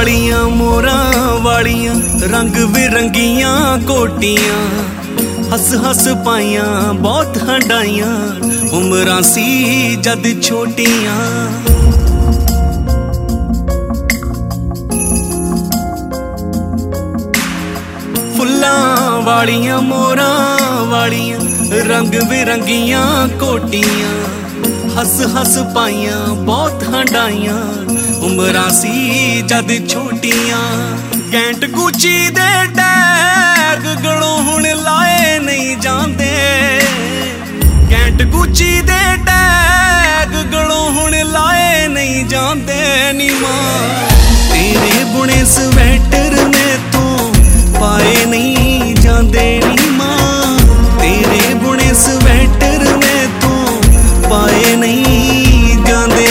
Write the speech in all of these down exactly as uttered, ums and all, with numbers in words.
वालियां मोरां वालियां रंग बिरंगियां कोटियां हस हस पाइयां बहुत हंडाइयां उमरां सी जद छोटियां। फुल्लां वालियां मोरां वालियां रंग बिरंगियां कोटियां हस हस पाइयां बहुत हंडाइयां उमरां सी जद छोटियां। कैंट गुची दे टैग गलों हुण लाए नहीं जांदे, कैंट गुची दे टैग गलों हुण लाए नहीं जांदे। नी मां तेरे बुने स्वेटर में तो पाए नहीं जांदे। नी मां तेरे बुने स्वेटर में तो पाए नहीं जांदे।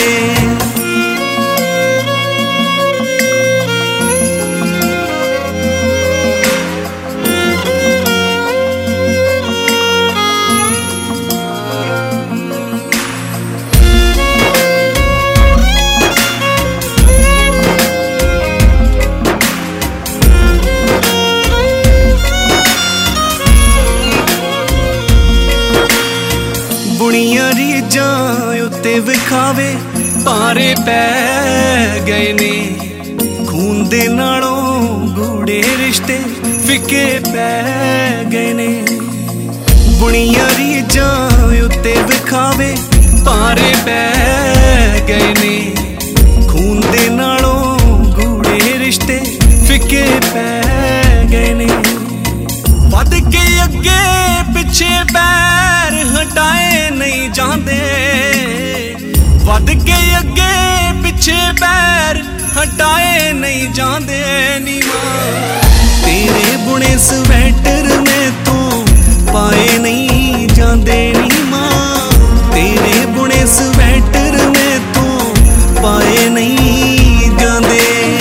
बुनियां रीजां उत्ते विखावे पारे पै गए ने, खून दे नालों गूढ़े रिश्ते फिके पै गए ने। बुनियां रीजां उत्ते विखावे पारे पै गए ने, खून दे नालों गूढ़े रिश्ते फिके पै गए ने। वध के अगे पिछे पैर हटाए नहीं जांदे, वध के अगे पिछे पैर हटाए नहीं जांदे। नी मां तेरे बुने स्वेटर में तो पाए नहीं जांदे। नी मां तेरे बुने स्वेटर में तो पाए नहीं जांदे।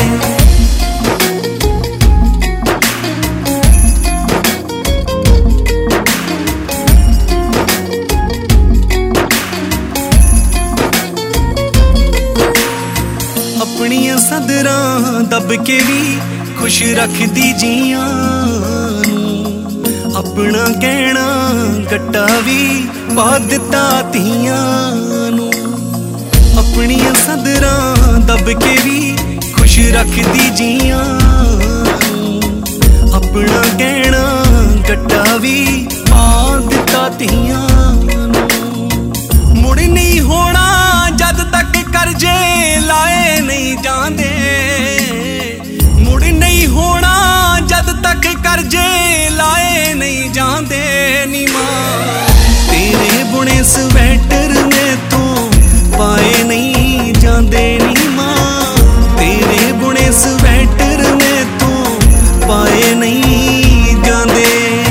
अपनियां सदरां दब के भी खुश रखदी जियां नूं, अपना गहना गट्टा भी पा दिता तियां नूं। अपनियां सदरां दब के भी खुश रखदी जियां नूं, अपना गहना गट्टा भी पा दिता तियां नूं। मुड़ नहीं होना जद तक करजे लाए नहीं जांदे, मुड़ नहीं होना जद तक करजे लाए नहीं जांदे। नी मां तेरे बुने स्वेटर में तो पाए नहीं जांदे। नी मां तेरे बुने स्वेटर में तो पाए नहीं जांदे।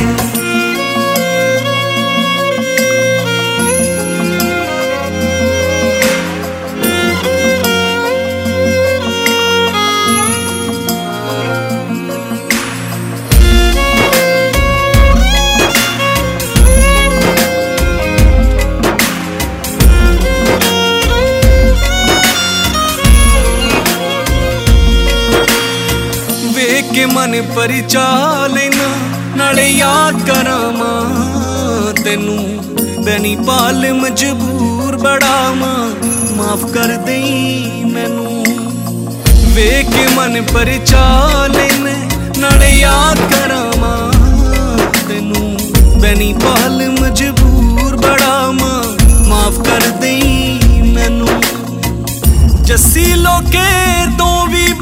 के मन परिचा लेना नाले याद करा मां तेनू, बैनी पाल मजबूर बड़ा मां माफ कर दई मैनू। वेख के मन परिचा लेना नाले याद करा मां तेनू, बैनी पाल मजबूर बड़ा मां माफ कर दई मैनू। जस्सी लोके तो भी